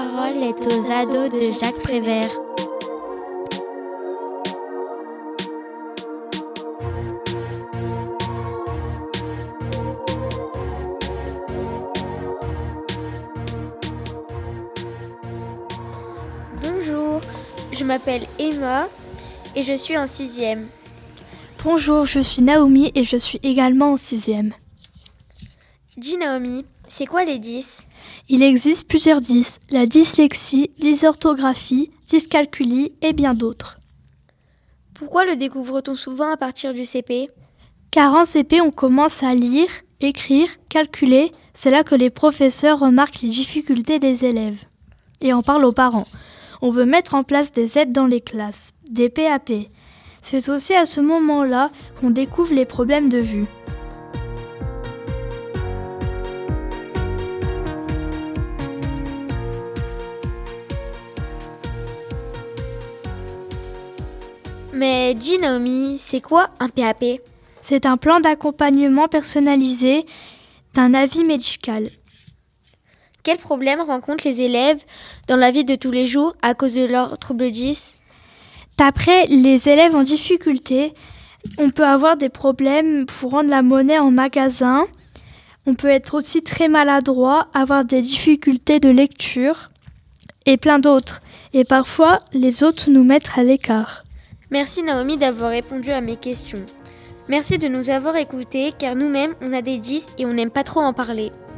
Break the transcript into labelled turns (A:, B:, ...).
A: parole est aux ados de Jacques Prévert.
B: Bonjour, je m'appelle Emma et je suis en 6e.
C: Bonjour, je suis Naomi et je suis également en 6e.
B: Dis Naomi, c'est quoi les 10 ?
C: Il existe plusieurs 10, la dyslexie, dysorthographie, dyscalculie et bien d'autres.
B: Pourquoi le découvre-t-on souvent à partir du CP ?
C: Car en CP, on commence à lire, écrire, calculer. C'est là que les professeurs remarquent les difficultés des élèves et en parlent aux parents. On veut mettre en place des aides dans les classes, des PAP. C'est aussi à ce moment-là qu'on découvre les problèmes de vue.
B: Mais dis Naomi, c'est quoi un PAP ?
C: C'est un plan d'accompagnement personnalisé d'un avis médical.
B: Quels problèmes rencontrent les élèves dans la vie de tous les jours à cause de leur trouble 10 ?
C: D'après les élèves en difficulté, on peut avoir des problèmes pour rendre la monnaie en magasin. On peut être aussi très maladroit, avoir des difficultés de lecture et plein d'autres. Et parfois, les autres nous mettent à l'écart.
B: Merci Naomi d'avoir répondu à mes questions. Merci de nous avoir écoutés car nous-mêmes on a des 10 et on n'aime pas trop en parler.